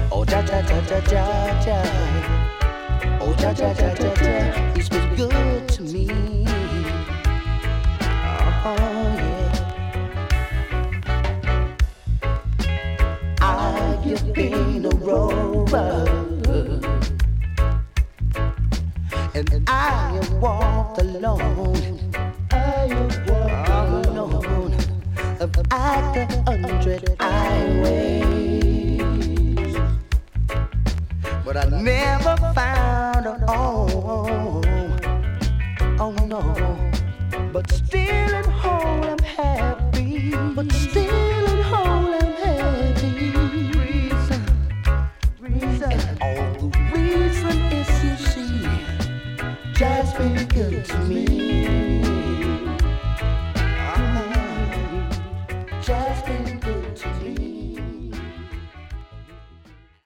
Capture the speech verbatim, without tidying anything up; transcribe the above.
Oh, ja, ja, ja, ja, ja, ja. Oh, ja, ja, ja, ja, ja. He's been good to me.